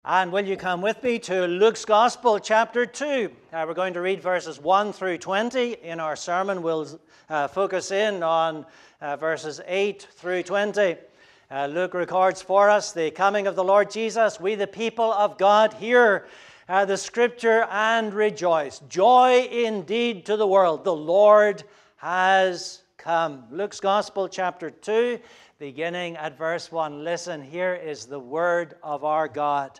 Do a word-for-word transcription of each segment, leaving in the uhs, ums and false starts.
And will you come with me to Luke's Gospel, chapter two? Uh, we're going to read verses one through twenty. In our sermon, we'll uh, focus in on uh, verses eight through twenty. Uh, Luke records for us the coming of the Lord Jesus. We, the people of God, hear uh, the Scripture and rejoice. Joy indeed to the world. The Lord has come. Luke's Gospel, chapter two, beginning at verse one. Listen, here is the word of our God.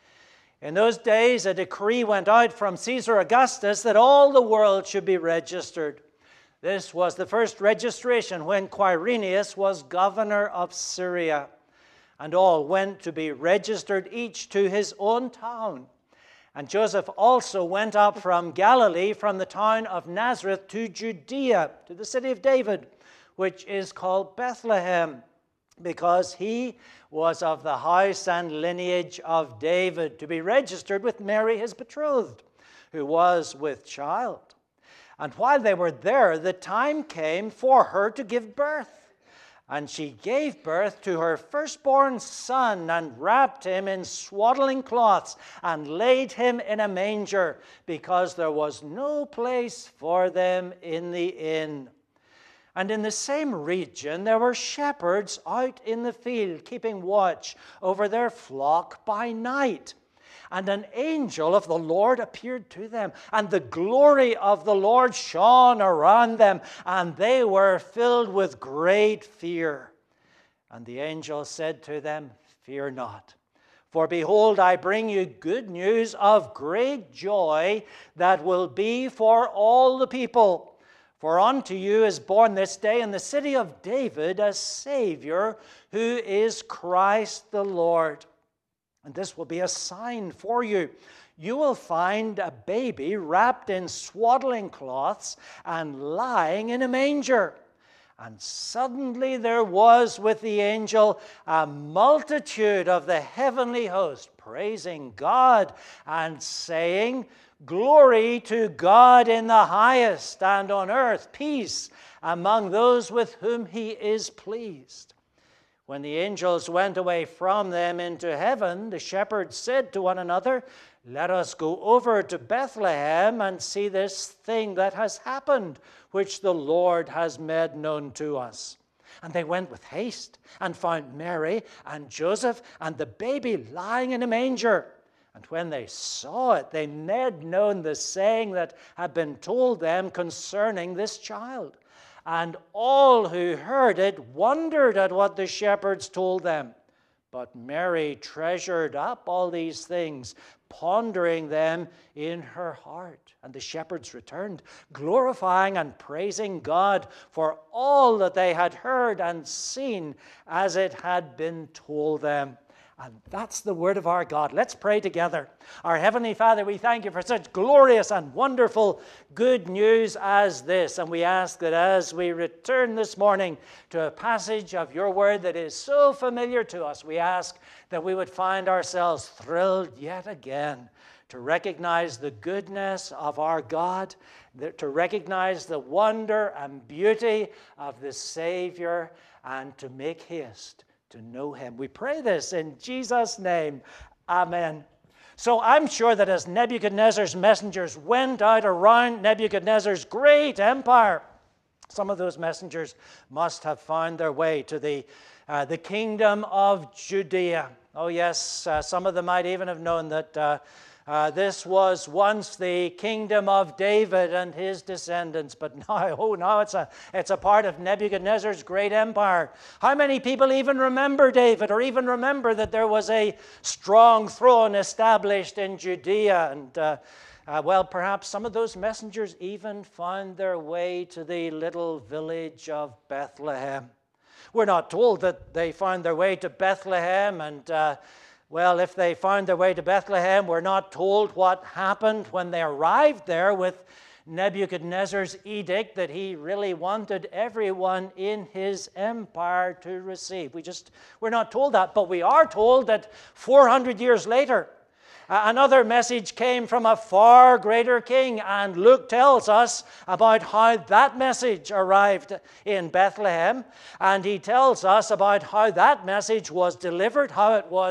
In those days, a decree went out from Caesar Augustus that all the world should be registered. This was the first registration when Quirinius was governor of Syria, and all went to be registered, each to his own town. And Joseph also went up from Galilee, from the town of Nazareth to Judea, to the city of David, which is called Bethlehem, because he was of the house and lineage of David, to be registered with Mary his betrothed, who was with child. And while they were there, the time came for her to give birth. And she gave birth to her firstborn son, and wrapped him in swaddling cloths, and laid him in a manger, because there was no place for them in the inn. And in the same region there were shepherds out in the field, keeping watch over their flock by night. And an angel of the Lord appeared to them, and the glory of the Lord shone around them, and they were filled with great fear. And the angel said to them, "Fear not, for behold, I bring you good news of great joy that will be for all the people. For unto you is born this day in the city of David a Savior, who is Christ the Lord. And this will be a sign for you. You will find a baby wrapped in swaddling cloths and lying in a manger." And suddenly there was with the angel a multitude of the heavenly host, praising God and saying, "Glory to God in the highest, and on earth peace among those with whom he is pleased." When the angels went away from them into heaven, the shepherds said to one another, "Let us go over to Bethlehem and see this thing that has happened, which the Lord has made known to us." And they went with haste and found Mary and Joseph and the baby lying in a manger. And when they saw it, they made known the saying that had been told them concerning this child. And all who heard it wondered at what the shepherds told them. But Mary treasured up all these things, pondering them in her heart. And the shepherds returned, glorifying and praising God for all that they had heard and seen as it had been told them. And that's the word of our God. Let's pray together. Our Heavenly Father, we thank you for such glorious and wonderful good news as this. And we ask that as we return this morning to a passage of your word that is so familiar to us, we ask that we would find ourselves thrilled yet again to recognize the goodness of our God, to recognize the wonder and beauty of the Savior, and to make haste to know him. We pray this in Jesus' name. Amen. So I'm sure that as Nebuchadnezzar's messengers went out around Nebuchadnezzar's great empire, some of those messengers must have found their way to the, uh, the kingdom of Judea. Oh yes, uh, some of them might even have known that uh, Uh, this was once the kingdom of David and his descendants, but now, oh, now it's a, it's a part of Nebuchadnezzar's great empire. How many people even remember David, or even remember that there was a strong throne established in Judea? And, uh, uh, well, perhaps some of those messengers even found their way to the little village of Bethlehem. We're not told that they found their way to Bethlehem, and uh, Well, if they found their way to Bethlehem, we're not told what happened when they arrived there with Nebuchadnezzar's edict that he really wanted everyone in his empire to receive. We just, we're not told that, but we are told that four hundred years later, another message came from a far greater king, and Luke tells us about how that message arrived in Bethlehem, and he tells us about how that message was delivered, how it was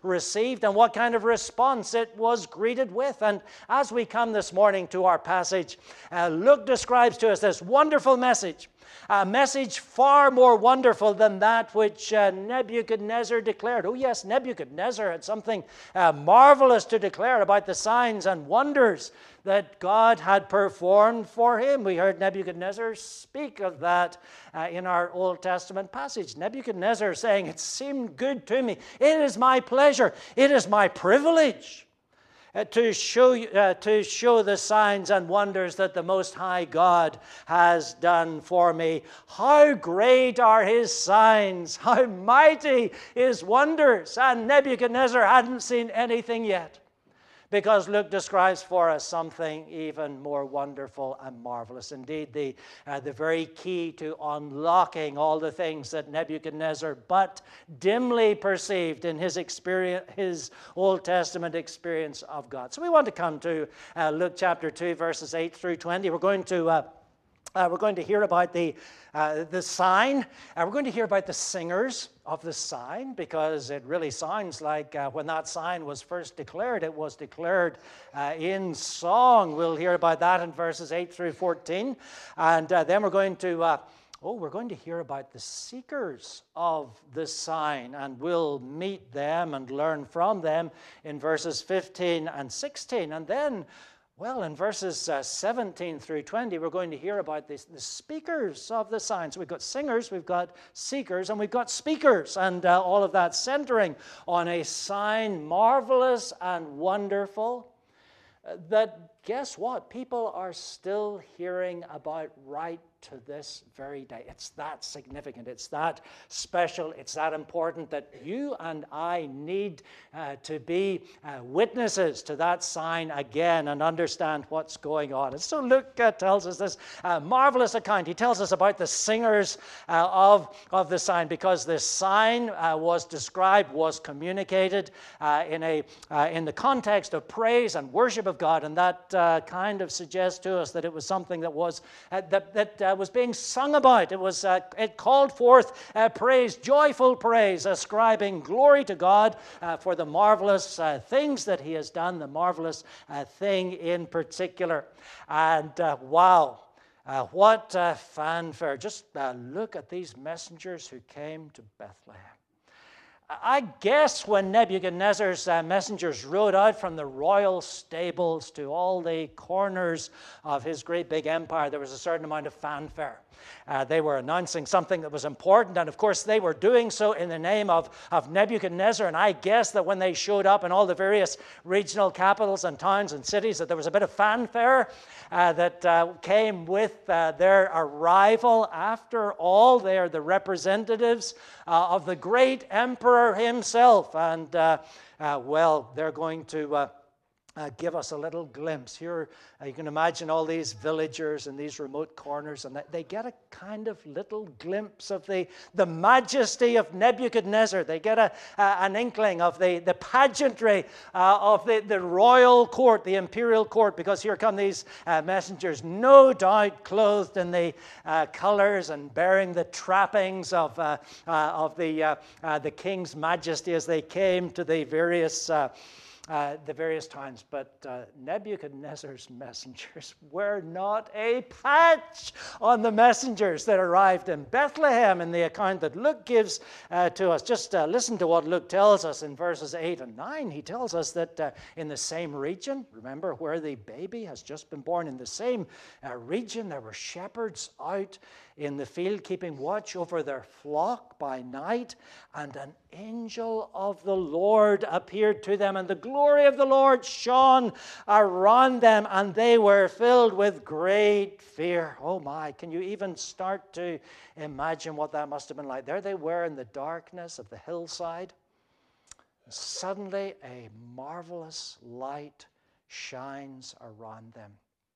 received and what kind of response it was greeted with. And as we come this morning to our passage, uh, Luke describes to us this wonderful message, a message far more wonderful than that which uh, Nebuchadnezzar declared. Oh yes, Nebuchadnezzar had something uh, marvelous to declare about the signs and wonders that God had performed for him. We heard Nebuchadnezzar speak of that uh, in our Old Testament passage. Nebuchadnezzar saying, "It seemed good to me. It is my pleasure. It is my privilege Uh, to show uh, to show the signs and wonders that the Most High God has done for me. How great are his signs, how mighty his wonders." And Nebuchadnezzar hadn't seen anything yet, because Luke describes for us something even more wonderful and marvelous. Indeed, the, uh, the very key to unlocking all the things that Nebuchadnezzar but dimly perceived in his experience, his Old Testament experience of God. So we want to come to uh, Luke chapter two, verses eight through twenty. We're going to uh, Uh, we're going to hear about the, uh, the sign. Uh, we're going to hear about the singers of the sign, because it really sounds like uh, when that sign was first declared, it was declared uh, in song. We'll hear about that in verses eight through fourteen. And uh, then we're going to, uh, oh, we're going to hear about the seekers of the sign, and we'll meet them and learn from them in verses fifteen and sixteen. And then, well, in verses uh, seventeen through twenty, we're going to hear about this, the speakers of the signs. We've got singers, we've got seekers, and we've got speakers, and uh, all of that centering on a sign marvelous and wonderful uh, that, guess what, people are still hearing about right to this very day. It's that significant, it's that special, it's that important that you and I need uh, to be uh, witnesses to that sign again and understand what's going on. And so Luke uh, tells us this uh, marvelous account. He tells us about the singers uh, of, of the sign, because this sign uh, was described, was communicated uh, in, a, uh, in the context of praise and worship of God, and that uh, kind of suggests to us that it was something that was uh, that, that uh, was being sung about. It was uh, it called forth uh, praise, joyful praise, ascribing glory to God uh, for the marvelous uh, things that he has done, the marvelous uh, thing in particular. And uh, wow, uh, what uh, fanfare. Just uh, look at these messengers who came to Bethlehem. I guess when Nebuchadnezzar's uh, messengers rode out from the royal stables to all the corners of his great big empire, there was a certain amount of fanfare. Uh, they were announcing something that was important, and of course they were doing so in the name of, of Nebuchadnezzar. And I guess that when they showed up in all the various regional capitals and towns and cities, that there was a bit of fanfare uh, that uh, came with uh, their arrival. After all, they are the representatives uh, of the great emperor himself, and uh, uh, well, they're going to Uh, Uh, give us a little glimpse. Here, uh, you can imagine all these villagers in these remote corners, and they, they get a kind of little glimpse of the, the majesty of Nebuchadnezzar. They get a, uh, an inkling of the, the pageantry uh, of the, the royal court, the imperial court, because here come these uh, messengers, no doubt clothed in the uh, colors and bearing the trappings of, uh, uh, of the, uh, uh, the king's majesty as they came to the various uh, Uh, the various times. But uh, Nebuchadnezzar's messengers were not a patch on the messengers that arrived in Bethlehem in the account that Luke gives uh, to us. Just uh, listen to what Luke tells us in verses eight and nine. He tells us that uh, in the same region, remember where the baby has just been born, in the same uh, region there were shepherds out in the field keeping watch over their flock by night, and an angel of the Lord appeared to them, and the glory of the Lord shone around them, and they were filled with great fear. Oh my, can you even start to imagine what that must have been like? There they were in the darkness of the hillside. Suddenly a marvelous light shines around them.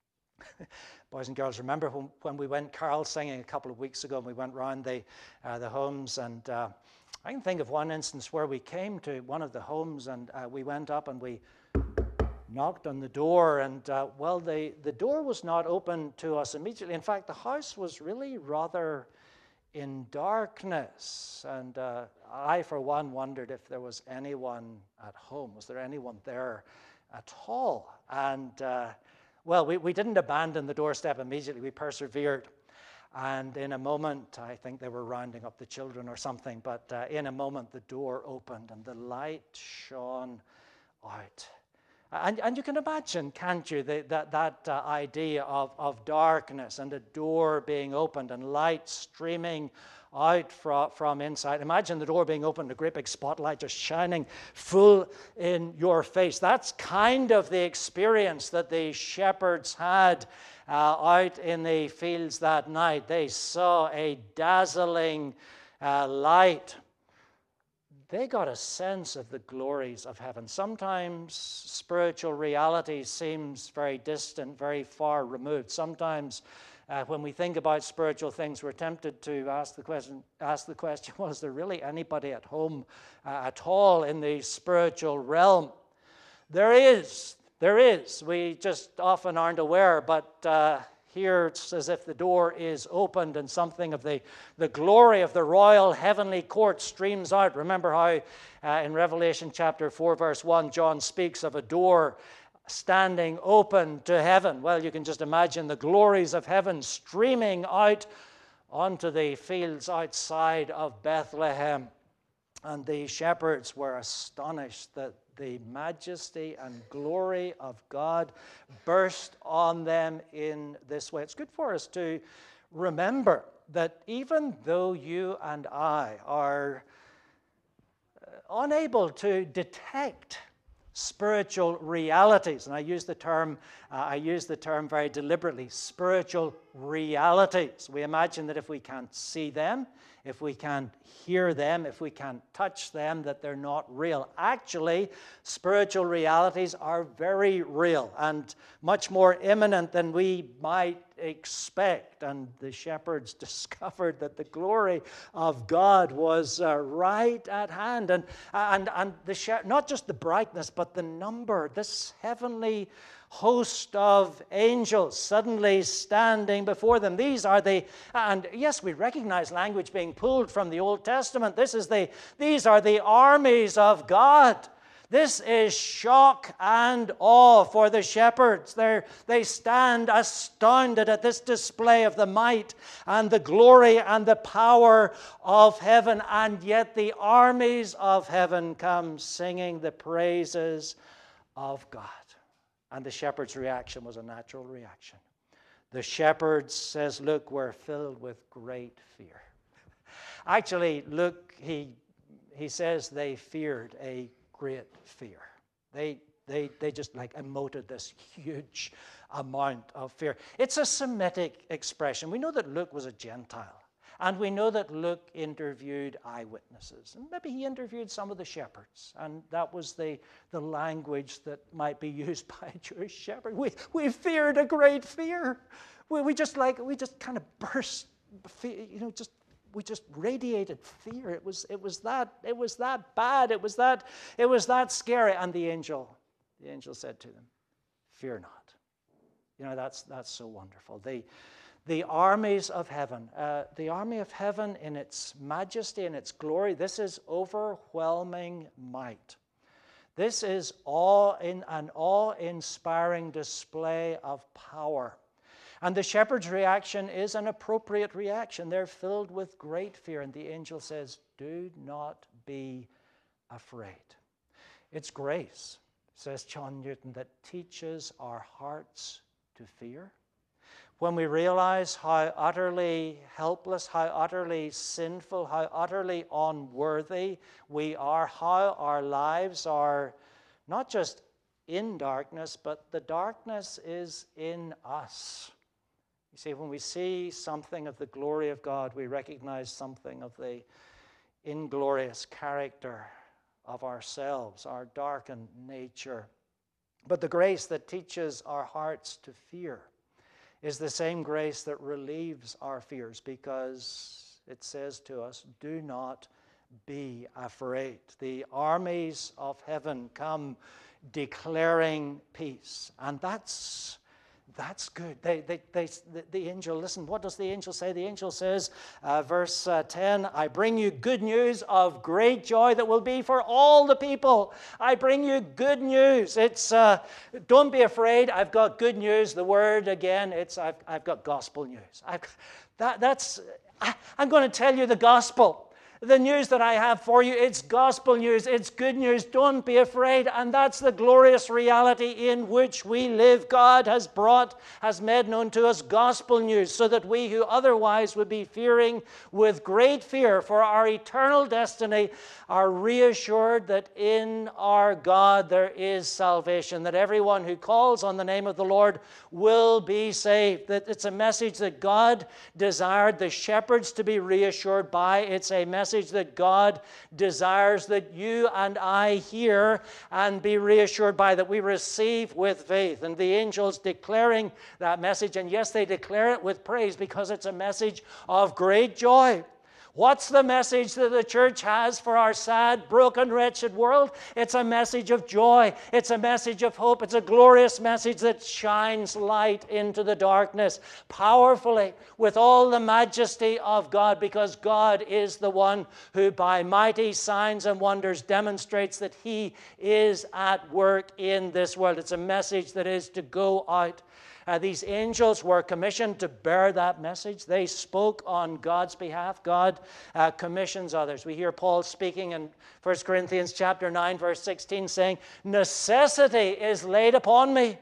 Boys and girls, remember when, when we went carol singing a couple of weeks ago, and we went round the, uh, the homes, and uh, I can think of one instance where we came to one of the homes, and uh, we went up and we knocked on the door, and uh, well, the, the door was not open to us immediately. In fact, the house was really rather in darkness. And uh, I, for one, wondered if there was anyone at home. Was there anyone there at all? And, uh, well, we, we didn't abandon the doorstep immediately. We persevered. And in a moment, I think they were rounding up the children or something, but uh, in a moment, the door opened and the light shone out. And, and you can imagine, can't you, the, that, that uh, idea of, of darkness and a door being opened and light streaming out from, from inside. Imagine the door being opened, a great big spotlight just shining full in your face. That's kind of the experience that the shepherds had uh, out in the fields that night. They saw a dazzling uh, light. They got a sense of the glories of heaven. Sometimes spiritual reality seems very distant, very far removed. Sometimes uh, when we think about spiritual things, we're tempted to ask the question, ask the question, well, is there really anybody at home uh, at all in the spiritual realm? There is. There is. We just often aren't aware, but uh, here it's as if the door is opened and something of the, the glory of the royal heavenly court streams out. Remember how uh, in Revelation chapter four, verse one, John speaks of a door standing open to heaven. Well, you can just imagine the glories of heaven streaming out onto the fields outside of Bethlehem. And the shepherds were astonished that the majesty and glory of God burst on them in this way. It's good for us to remember that even though you and I are unable to detect spiritual realities, and I use the term, uh, I use the term very deliberately, spiritual realities. We imagine that if we can't see them, if we can't hear them, if we can't touch them, that they're not real. Actually, spiritual realities are very real and much more imminent than we might expect. And the shepherds discovered that the glory of God was uh, right at hand. And, and, and the she- not just the brightness, but the number, this heavenly host of angels suddenly standing before them. These are the, and yes, we recognize language being pulled from the Old Testament. This is the, these are the armies of God. This is shock and awe for the shepherds. They're, they stand astounded at this display of the might and the glory and the power of heaven, and yet the armies of heaven come singing the praises of God. And the shepherd's reaction was a natural reaction. The shepherds, says Luke, were filled with great fear. Actually, Luke, he, he says they feared a great fear. They, they, they just like emoted this huge amount of fear. It's a Semitic expression. We know that Luke was a Gentile. And we know that Luke interviewed eyewitnesses. And maybe he interviewed some of the shepherds. And that was the, the language that might be used by a Jewish shepherd. We, we feared a great fear. We, we just like, we just kind of burst, you know, just, we just radiated fear. It was, it was that, it was that bad. It was that, it was that scary. And the angel, the angel said to them, fear not. You know, that's, that's so wonderful. They, The armies of heaven, uh, the army of heaven in its majesty and its glory, this is overwhelming might. This is awe in, an awe-inspiring display of power. And the shepherd's reaction is an appropriate reaction. They're filled with great fear. And the angel says, do not be afraid. It's grace, says John Newton, that teaches our hearts to fear. When we realize how utterly helpless, how utterly sinful, how utterly unworthy we are, how our lives are not just in darkness, but the darkness is in us. You see, when we see something of the glory of God, we recognize something of the inglorious character of ourselves, our darkened nature. But the grace that teaches our hearts to fear is the same grace that relieves our fears, because it says to us, do not be afraid. The armies of heaven come declaring peace. And that's, that's good. They, they, they, the, the angel, listen, what does the angel say? The angel says, uh, verse uh, ten, I bring you good news of great joy that will be for all the people. I bring you good news. It's, uh, don't be afraid. I've got good news. The word again, it's, I've, I've got gospel news. I've, that, that's, I, I'm going to tell you the gospel. The news that I have for you, it's gospel news, it's good news. Don't be afraid. And that's the glorious reality in which we live. God has brought, has made known to us gospel news, so that we who otherwise would be fearing with great fear for our eternal destiny are reassured that in our God there is salvation, that everyone who calls on the name of the Lord will be saved. That it's a message that God desired the shepherds to be reassured by. It's a message that God desires that you and I hear and be reassured by, that we receive with faith. And the angels declaring that message, and yes, they declare it with praise because it's a message of great joy. What's the message that the church has for our sad, broken, wretched world? It's a message of joy. It's a message of hope. It's a glorious message that shines light into the darkness powerfully with all the majesty of God, because God is the one who by mighty signs and wonders demonstrates that He is at work in this world. It's a message that is to go out. Uh, these angels were commissioned to bear that message. They spoke on God's behalf. God uh, commissions others. We hear Paul speaking in First Corinthians chapter nine, verse sixteen, saying, necessity is laid upon me.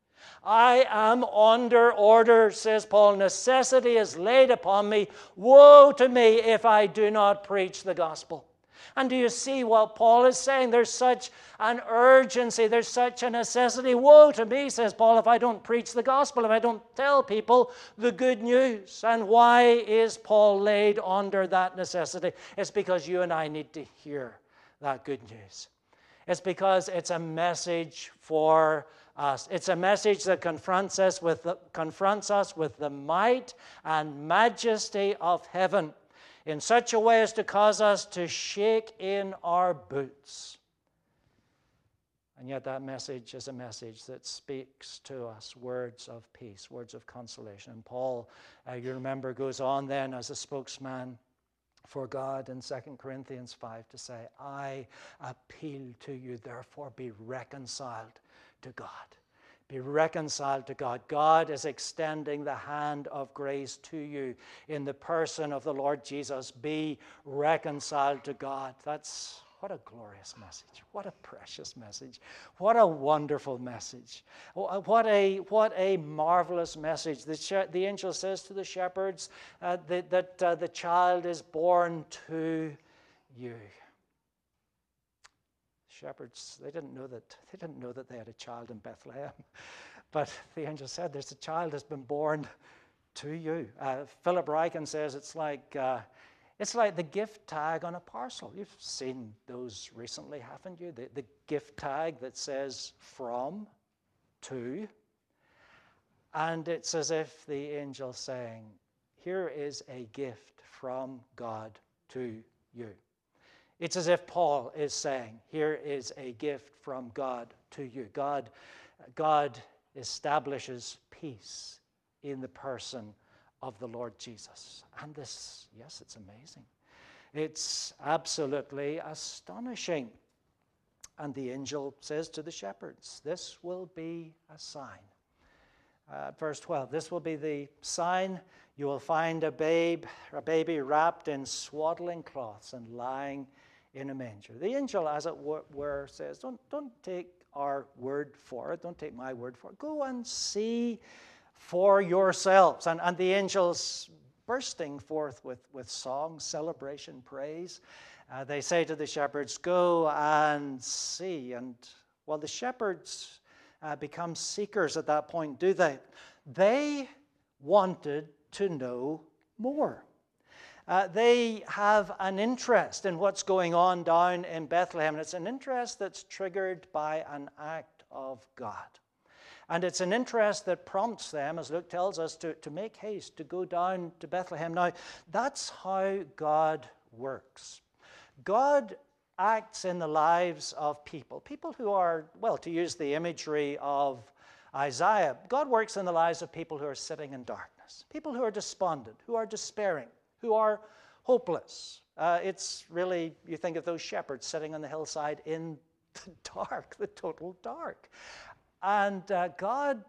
I am under order, says Paul. Necessity is laid upon me. Woe to me if I do not preach the gospel. And do you see what Paul is saying? There's such an urgency. There's such a necessity. Woe to me, says Paul, if I don't preach the gospel, if I don't tell people the good news. And why is Paul laid under that necessity? It's because you and I need to hear that good news. It's because it's a message for us. It's a message that confronts us with the, confronts us with the might and majesty of heaven, in such a way as to cause us to shake in our boots. And yet that message is a message that speaks to us words of peace, words of consolation. And Paul, uh, you remember, goes on then as a spokesman for God in Second Corinthians five to say, I appeal to you, therefore be reconciled to God. Be reconciled to God. God is extending the hand of grace to you in the person of the Lord Jesus. Be reconciled to God. That's what a glorious message. What a precious message. What a wonderful message. What a, what a marvelous message. The, she- the angel says to the shepherds uh, that, that uh, the child is born to you. Shepherds, they didn't know that they didn't know that they had a child in Bethlehem, but the angel said, "There's a child has been born to you." Uh, Philip Ryken says it's like uh, it's like the gift tag on a parcel. You've seen those recently, haven't you? The, the gift tag that says "from," "to," and it's as if the angel's saying, "Here is a gift from God to you." It's as if Paul is saying, here is a gift from God to you. God, God establishes peace in the person of the Lord Jesus. And this, yes, it's amazing. It's absolutely astonishing. And the angel says to the shepherds, this will be a sign. Uh, verse twelve, this will be the sign. You will find a babe, a baby wrapped in swaddling cloths and lying in a manger. The angel, as it were, says, don't, don't take our word for it. Don't take my word for it. Go and see for yourselves. And, and the angels bursting forth with, with song, celebration, praise. Uh, they say to the shepherds, go and see. And well, the shepherds uh, become seekers at that point, do they? They wanted to know more. Uh, they have an interest in what's going on down in Bethlehem, and it's an interest that's triggered by an act of God. And it's an interest that prompts them, as Luke tells us, to, to make haste, to go down to Bethlehem. Now, that's how God works. God acts in the lives of people, people who are, well, to use the imagery of Isaiah. God works in the lives of people who are sitting in darkness, people who are despondent, who are despairing, who are hopeless. Uh, it's really, you think of those shepherds sitting on the hillside in the dark, the total dark. And uh, God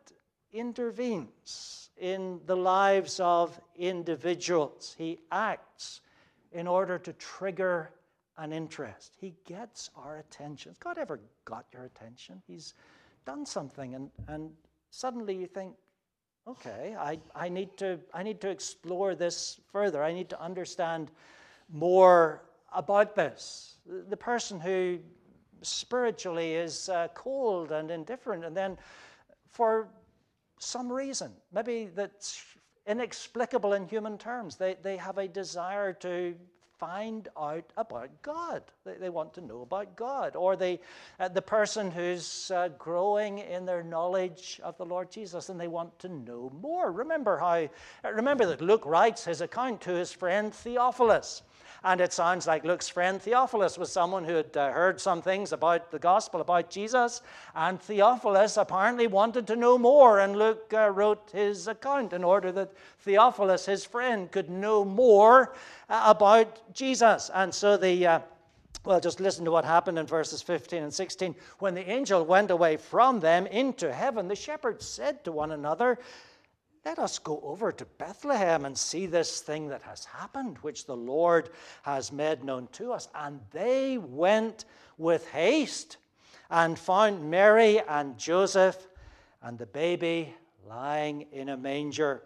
intervenes in the lives of individuals. He acts in order to trigger an interest. He gets our attention. Has God ever got your attention? He's done something, and, and suddenly you think, okay, I, I, need to, I need to explore this further. I need to understand more about this. The person who spiritually is uh, cold and indifferent, and then for some reason, maybe that's inexplicable in human terms, they, they have a desire to find out about God. They, they want to know about God. Or they, uh, the person who's uh, growing in their knowledge of the Lord Jesus, and they want to know more. Remember how, remember that Luke writes his account to his friend Theophilus. And it sounds like Luke's friend Theophilus was someone who had uh, heard some things about the gospel, about Jesus. And Theophilus apparently wanted to know more. And Luke uh, wrote his account in order that Theophilus, his friend, could know more uh, about Jesus. And so the... Uh, Well, just listen to what happened in verses fifteen and sixteen. When the angel went away from them into heaven, the shepherds said to one another, "Let us go over to Bethlehem and see this thing that has happened, which the Lord has made known to us." And they went with haste and found Mary and Joseph and the baby lying in a manger.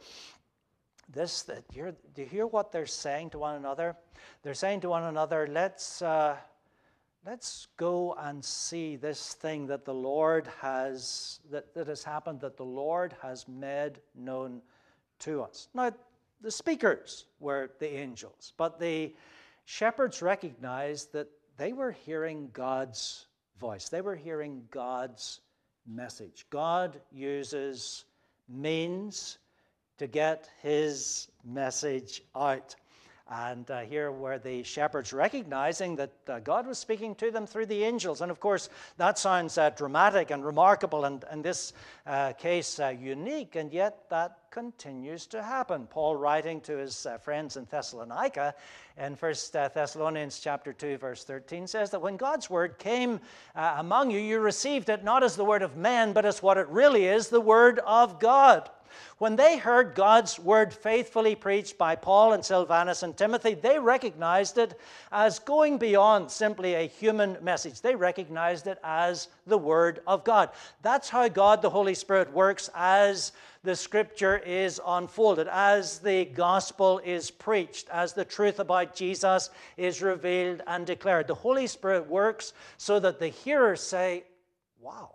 This, that you're, do you hear what they're saying to one another? They're saying to one another, let's, uh, let's go and see this thing that the Lord has, that, that has happened, that the Lord has made known to us. Now, the speakers were the angels, but the shepherds recognized that they were hearing God's voice. They were hearing God's message. God uses means to get his message out. And uh, here were the shepherds recognizing that uh, God was speaking to them through the angels. And of course, that sounds uh, dramatic and remarkable, and in this uh, case, uh, unique, and yet that continues to happen. Paul, writing to his uh, friends in Thessalonica, in First Thessalonians chapter two, verse thirteen, says that when God's word came uh, among you, you received it not as the word of men, but as what it really is, the word of God. When they heard God's word faithfully preached by Paul and Silvanus and Timothy, they recognized it as going beyond simply a human message. They recognized it as the word of God. That's how God, the Holy Spirit, works as the scripture is unfolded, as the gospel is preached, as the truth about Jesus is revealed and declared. The Holy Spirit works so that the hearers say, wow.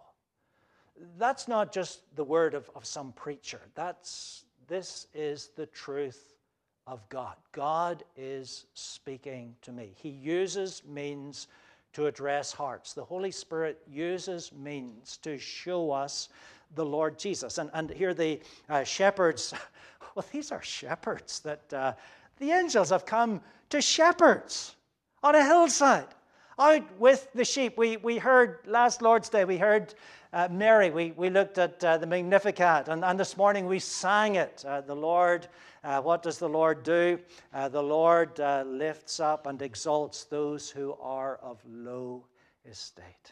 That's not just the word of, of some preacher. That's, this is the truth of God. God is speaking to me. He uses means to address hearts. The Holy Spirit uses means to show us the Lord Jesus. And, and here the uh, shepherds, well, these are shepherds that uh, the angels have come to shepherds on a hillside, out with the sheep. We, we heard last Lord's Day, we heard Uh, Mary, we, we looked at uh, the Magnificat, and, and this morning we sang it. Uh, the Lord, uh, what does the Lord do? Uh, the Lord uh, lifts up and exalts those who are of low estate.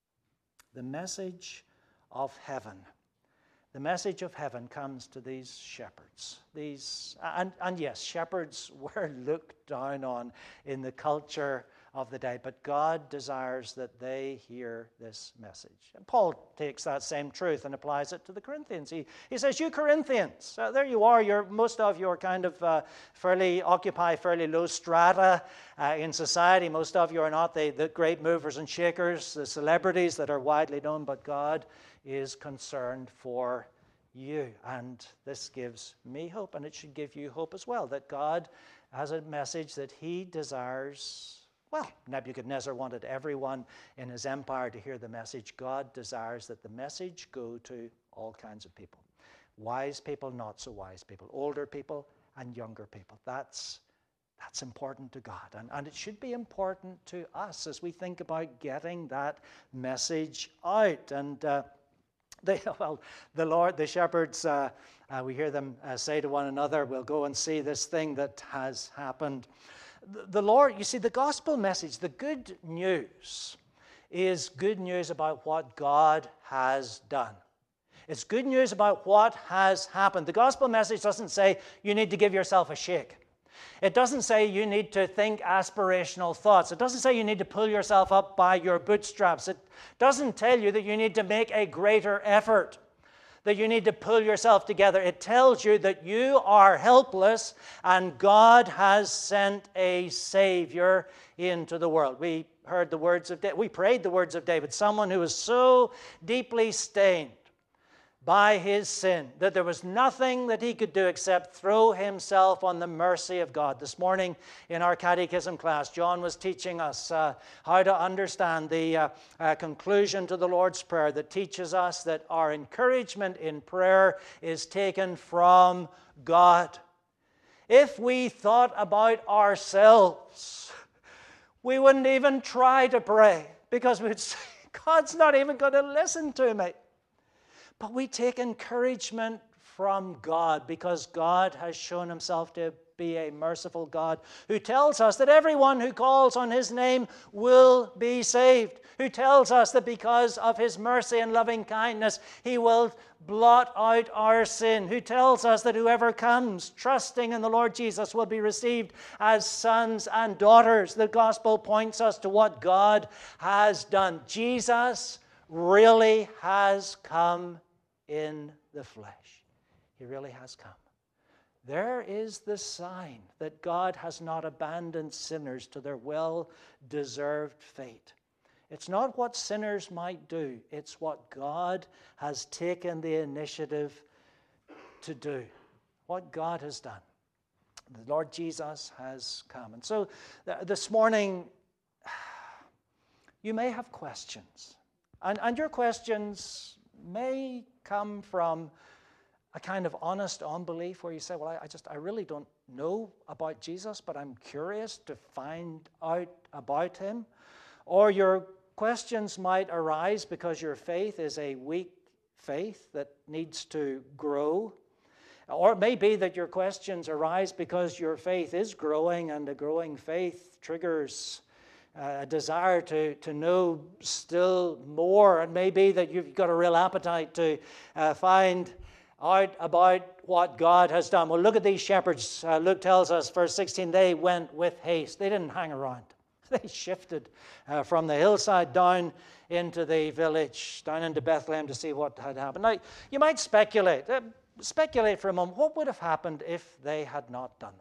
The message of heaven, the message of heaven comes to these shepherds. These, and, and yes, shepherds were looked down on in the culture of the day, but God desires that they hear this message. And Paul takes that same truth and applies it to the Corinthians. He, he says, you Corinthians, uh, there you are, you're, most of you are kind of uh, fairly, occupy fairly low strata uh, in society. Most of you are not the, the great movers and shakers, the celebrities that are widely known, but God is concerned for you. And this gives me hope, and it should give you hope as well, that God has a message that he desires. Well, Nebuchadnezzar wanted everyone in his empire to hear the message. God desires that the message go to all kinds of people. Wise people, not so wise people. Older people and younger people. That's, that's important to God. And, and it should be important to us as we think about getting that message out. And uh, They, well, the Lord, the shepherds, uh, uh, we hear them uh, say to one another, we'll go and see this thing that has happened. The, the Lord, you see, the gospel message, the good news, is good news about what God has done. It's good news about what has happened. The gospel message doesn't say you need to give yourself a shake. It doesn't say you need to think aspirational thoughts. It doesn't say you need to pull yourself up by your bootstraps. It doesn't tell you that you need to make a greater effort, that you need to pull yourself together. It tells you that you are helpless and God has sent a Savior into the world. We heard the words of David. We prayed the words of David, someone who was so deeply stained by his sin that there was nothing that he could do except throw himself on the mercy of God. This morning in our catechism class, John was teaching us uh, how to understand the uh, uh, conclusion to the Lord's Prayer that teaches us that our encouragement in prayer is taken from God. If we thought about ourselves, we wouldn't even try to pray because we'd say, God's not even going to listen to me. But we take encouragement from God because God has shown himself to be a merciful God who tells us that everyone who calls on his name will be saved, who tells us that because of his mercy and loving kindness, he will blot out our sin, who tells us that whoever comes trusting in the Lord Jesus will be received as sons and daughters. The gospel points us to what God has done. Jesus really has come in the flesh. He really has come. There is the sign that God has not abandoned sinners to their well-deserved fate. It's not what sinners might do. It's what God has taken the initiative to do. What God has done. The Lord Jesus has come. And so th- this morning, you may have questions. And, and your questions may come from a kind of honest unbelief where you say, well, I, I just, I really don't know about Jesus, but I'm curious to find out about him. Or your questions might arise because your faith is a weak faith that needs to grow. Or it may be that your questions arise because your faith is growing, and a growing faith triggers a desire to, to know still more. It may be that you've got a real appetite to uh, find out about what God has done. Well, look at these shepherds. Uh, Luke tells us, verse sixteen, they went with haste. They didn't hang around. They shifted uh, from the hillside down into the village, down into Bethlehem to see what had happened. Now, you might speculate, uh, speculate for a moment, what would have happened if they had not done that?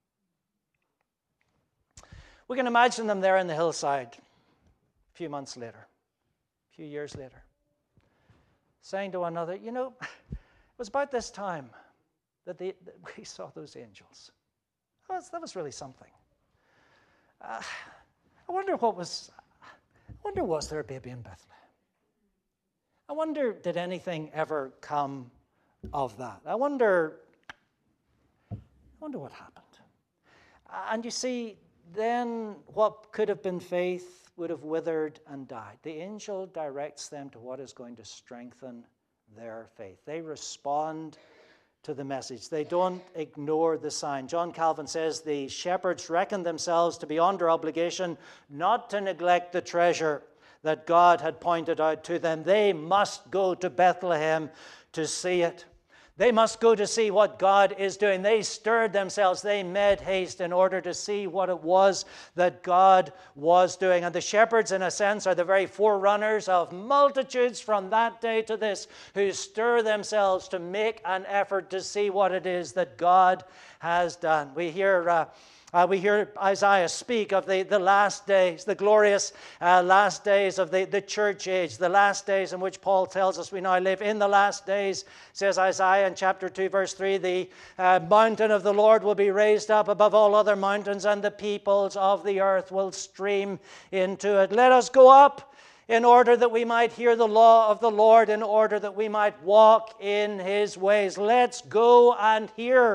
We can imagine them there in the hillside a few months later, a few years later, saying to one another, you know, it was about this time that, they, that we saw those angels. That was, that was really something. Uh, I wonder what was, I wonder was there a baby in Bethlehem? I wonder did anything ever come of that? I wonder, I wonder what happened. And you see, then what could have been faith would have withered and died. The angel directs them to what is going to strengthen their faith. They respond to the message. They don't ignore the sign. John Calvin says the shepherds reckoned themselves to be under obligation not to neglect the treasure that God had pointed out to them. They must go to Bethlehem to see it. They must go to see what God is doing. They stirred themselves. They made haste in order to see what it was that God was doing. And the shepherds, in a sense, are the very forerunners of multitudes from that day to this who stir themselves to make an effort to see what it is that God has done. We hear... Uh, Uh, we hear Isaiah speak of the, the last days, the glorious uh, last days of the, the church age, the last days in which Paul tells us we now live. In the last days, says Isaiah in chapter two, verse three, the uh, mountain of the Lord will be raised up above all other mountains, and the peoples of the earth will stream into it. Let us go up in order that we might hear the law of the Lord, in order that we might walk in his ways. Let's go and hear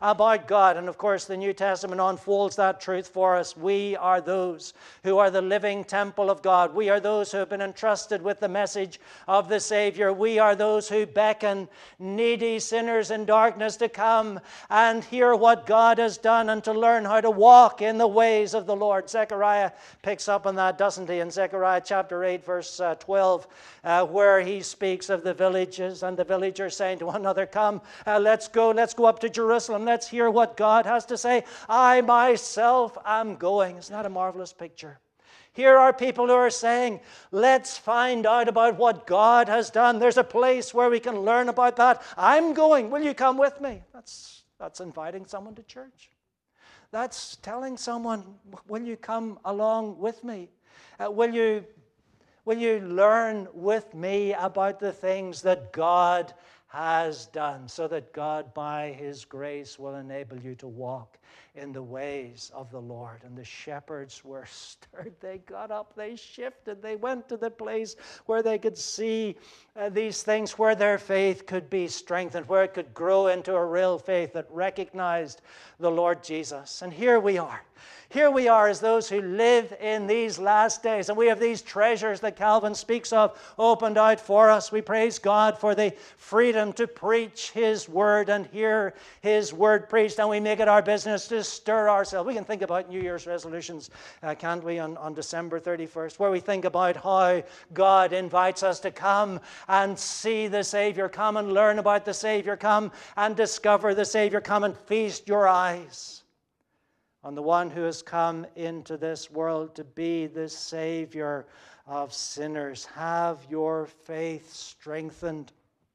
about God. And of course, the New Testament unfolds that truth for us. We are those who are the living temple of God. We are those who have been entrusted with the message of the Savior. We are those who beckon needy sinners in darkness to come and hear what God has done and to learn how to walk in the ways of the Lord. Zechariah picks up on that, doesn't he, in Zechariah chapter eight, verse uh, twelve, uh, where he speaks of the villages and the villagers saying to one another, come, uh, let's go, let's go up to Jerusalem. Let's hear what God has to say. I myself am going. Isn't that a marvelous picture? Here are people who are saying, let's find out about what God has done. There's a place where we can learn about that. I'm going. Will you come with me? That's, that's inviting someone to church. That's telling someone, will you come along with me? Uh, will you, will you learn with me about the things that God has done, so that God, by His grace, will enable you to walk in the ways of the Lord? And the shepherds were stirred. They got up, they shifted, they went to the place where they could see uh, these things, where their faith could be strengthened, where it could grow into a real faith that recognized the Lord Jesus. And here we are. Here we are as those who live in these last days, and we have these treasures that Calvin speaks of opened out for us. We praise God for the freedom to preach His word and hear His word preached, and we make it our business to stir ourselves. We can think about New Year's resolutions, uh, can't we, on, on December thirty-first, where we think about how God invites us to come and see the Savior, come and learn about the Savior, come and discover the Savior, come and feast your eyes on the one who has come into this world to be the Savior of sinners. Have your faith strengthened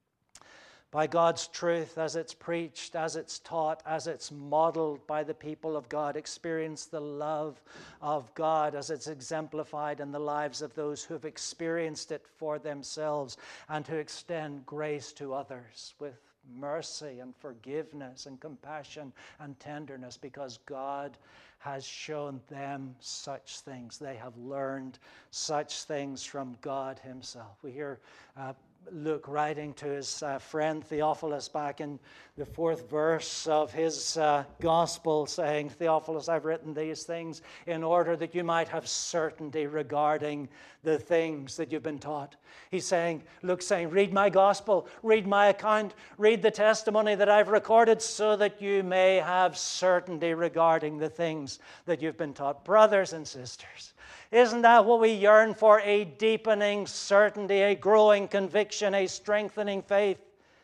by God's truth as it's preached, as it's taught, as it's modeled by the people of God. Experience the love of God as it's exemplified in the lives of those who have experienced it for themselves, and to extend grace to others with mercy and forgiveness and compassion and tenderness, because God has shown them such things. They have learned such things from God Himself. We hear uh, Luke writing to his uh, friend Theophilus back in the fourth verse of his uh, gospel, saying, Theophilus, I've written these things in order that you might have certainty regarding the things that you've been taught. He's saying, Luke's saying, read my gospel, read my account, read the testimony that I've recorded, so that you may have certainty regarding the things that you've been taught. Brothers and sisters, isn't that what we yearn for? A deepening certainty, a growing conviction, a strengthening faith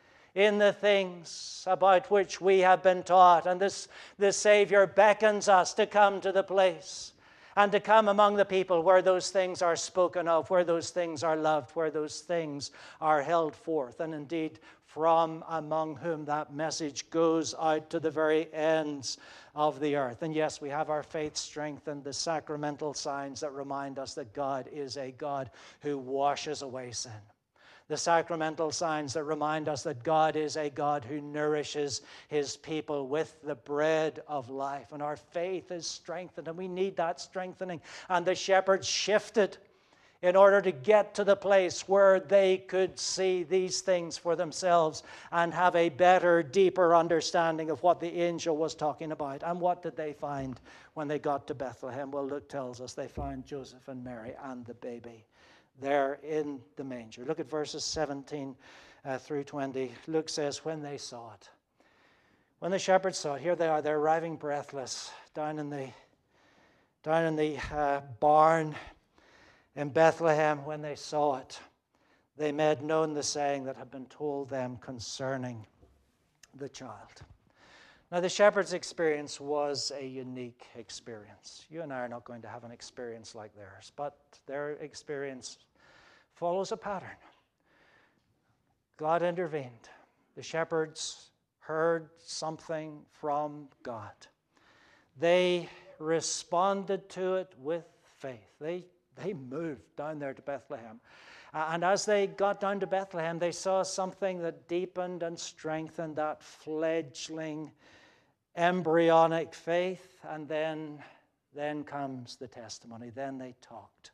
in the things about which we have been taught. And this, the Savior beckons us to come to the place and to come among the people where those things are spoken of, where those things are loved, where those things are held forth, and indeed from among whom that message goes out to the very ends of the earth. And yes, we have our faith strengthened, the sacramental signs that remind us that God is a God who washes away sin. The sacramental signs that remind us that God is a God who nourishes His people with the bread of life. And our faith is strengthened, and we need that strengthening. And the shepherds shifted in order to get to the place where they could see these things for themselves and have a better, deeper understanding of what the angel was talking about. And what did they find when they got to Bethlehem? Well, Luke tells us they found Joseph and Mary and the baby there in the manger. Look at verses seventeen uh, through twenty. Luke says, when they saw it, when the shepherds saw it, here they are, they're arriving breathless down in the, down in the uh, barn in Bethlehem. When they saw it, they made known the saying that had been told them concerning the child. Now, the shepherd's experience was a unique experience. You and I are not going to have an experience like theirs, but their experience follows a pattern. God intervened. The shepherds heard something from God. They responded to it with faith. They, they moved down there to Bethlehem. Uh, and as they got down to Bethlehem, they saw something that deepened and strengthened that fledgling, embryonic faith. And then, then comes the testimony. Then they talked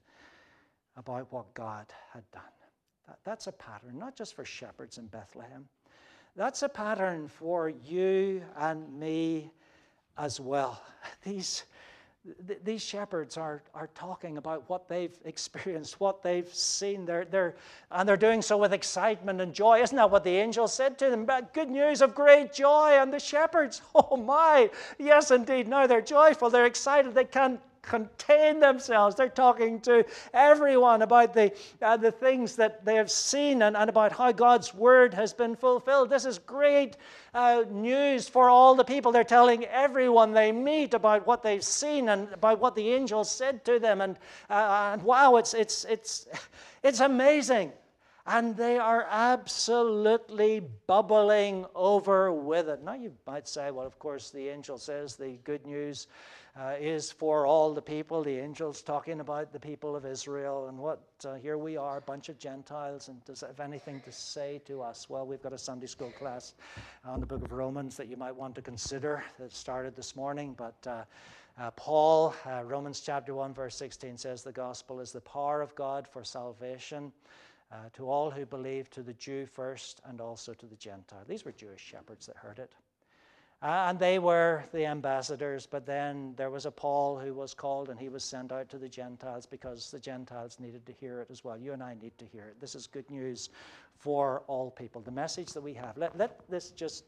about what God had done. That, that's a pattern, not just for shepherds in Bethlehem. That's a pattern for you and me as well. These, th- these shepherds are, are talking about what they've experienced, what they've seen. They're, they're, and they're doing so with excitement and joy. Isn't that what the angel said to them? Good news of great joy. And the shepherds, oh my, yes indeed. Now they're joyful, they're excited, they can't contain themselves. They're talking to everyone about the uh, the things that they have seen and, and about how God's word has been fulfilled. This is great uh, news for all the people. They're telling everyone they meet about what they've seen and about what the angel said to them. And, uh, and wow, it's it's it's it's amazing. And they are absolutely bubbling over with it. Now you might say, well, of course, the angel says the good news uh, is for all the people. The angel's talking about the people of Israel, and what uh, here we are, a bunch of Gentiles, and does it have anything to say to us? Well, we've got a Sunday school class on the book of Romans that you might want to consider that started this morning, but uh, uh, Paul, uh, Romans chapter one, verse sixteen says, the gospel is the power of God for salvation Uh, to all who believe, to the Jew first and also to the Gentile. These were Jewish shepherds that heard it. Uh, and they were the ambassadors, but then there was a Paul who was called, and he was sent out to the Gentiles because the Gentiles needed to hear it as well. You and I need to hear it. This is good news for all people. The message that we have, let, let this just,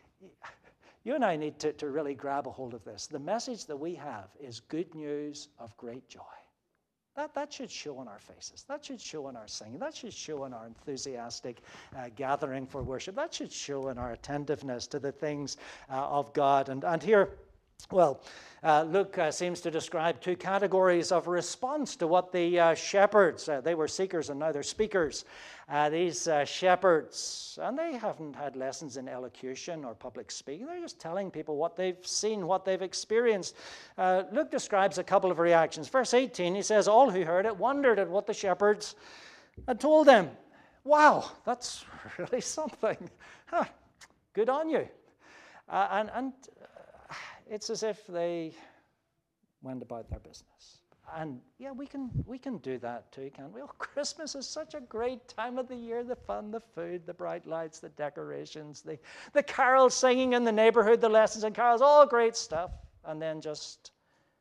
you and I need to, to really grab a hold of this. The message that we have is good news of great joy. That, that should show on our faces. That should show in our singing. That should show in our enthusiastic uh, gathering for worship. That should show in our attentiveness to the things uh, of God. And, and here, well, uh, Luke uh, seems to describe two categories of response to what the uh, shepherds, uh, they were seekers and now they're speakers. Uh, these uh, shepherds, and they haven't had lessons in elocution or public speaking. They're just telling people what they've seen, what they've experienced. Uh, Luke describes a couple of reactions. Verse eighteen, he says, all who heard it wondered at what the shepherds had told them. Wow, that's really something. Huh, good on you. Uh, and and uh, it's as if they went about their business. And yeah, we can we can do that too, can't we? Oh, Christmas is such a great time of the year. The fun, the food, the bright lights, the decorations, the, the carols singing in the neighborhood, the lessons and carols, all great stuff. And then just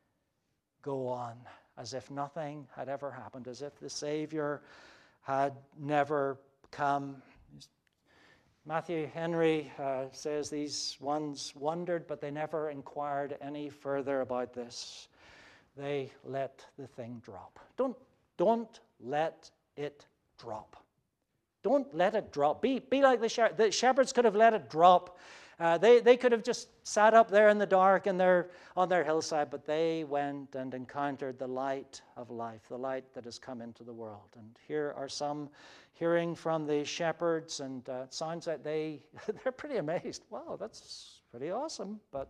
go on as if nothing had ever happened, as if the Savior had never come. Matthew Henry uh, says these ones wondered, but they never inquired any further about this. They let the thing drop. Don't, don't let it drop. Don't let it drop. Be, be like the shepherds. The shepherds could have let it drop. Uh, they, they could have just sat up there in the dark and they're on their hillside, but they went and encountered the light of life, the light that has come into the world. And here are some hearing from the shepherds, and uh, it sounds like they, they're pretty amazed. Wow, that's pretty awesome, but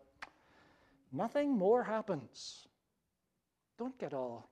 nothing more happens. Don't get all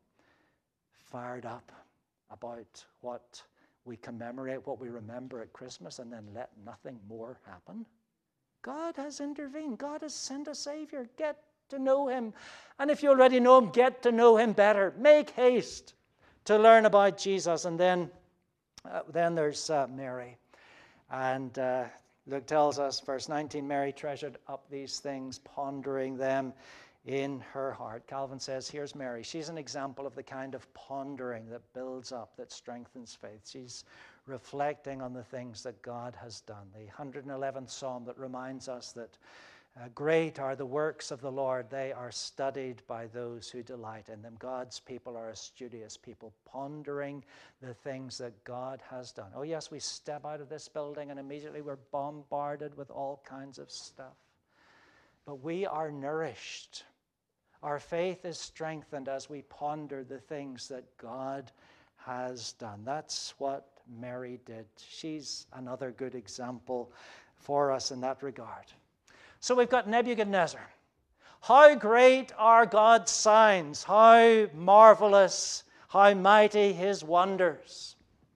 fired up about what we commemorate, what we remember at Christmas, and then let nothing more happen. God has intervened. God has sent a Savior. Get to know him. And if you already know him, get to know him better. Make haste to learn about Jesus. And then, uh, then there's uh, Mary. And uh, Luke tells us, verse nineteen, Mary treasured up these things, pondering them in her heart. Calvin says, here's Mary. She's an example of the kind of pondering that builds up, that strengthens faith. She's reflecting on the things that God has done. The one hundred eleventh Psalm that reminds us that uh, great are the works of the Lord. They are studied by those who delight in them. God's people are a studious people, pondering the things that God has done. Oh yes, we step out of this building and immediately we're bombarded with all kinds of stuff. But we are nourished. Our faith is strengthened as we ponder the things that God has done. That's what Mary did. She's another good example for us in that regard. So we've got Nebuchadnezzar. How great are God's signs, how marvelous, how mighty his wonders.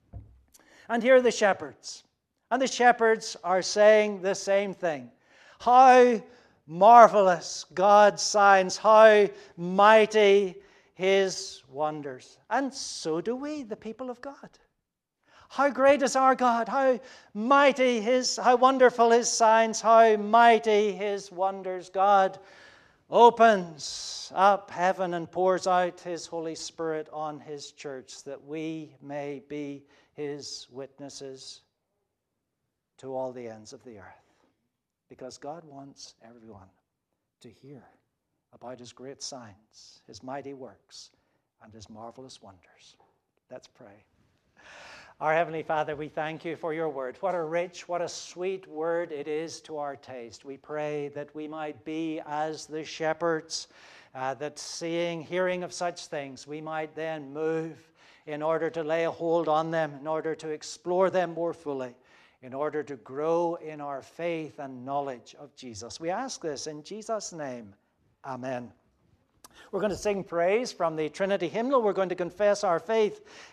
And here are the shepherds. And the shepherds are saying the same thing. How marvelous God's signs, how mighty his wonders. And so do we, the people of God. How great is our God, how mighty his, how wonderful his signs, how mighty his wonders. God opens up heaven and pours out his Holy Spirit on his church that we may be his witnesses to all the ends of the earth. Because God wants everyone to hear about his great signs, his mighty works, and his marvelous wonders. Let's pray. Our Heavenly Father, we thank you for your word. What a rich, what a sweet word it is to our taste. We pray that we might be as the shepherds, uh, that seeing, hearing of such things, we might then move in order to lay a hold on them, in order to explore them more fully, in order to grow in our faith and knowledge of Jesus. We ask this in Jesus' name. Amen. We're going to sing praise from the Trinity hymnal. We're going to confess our faith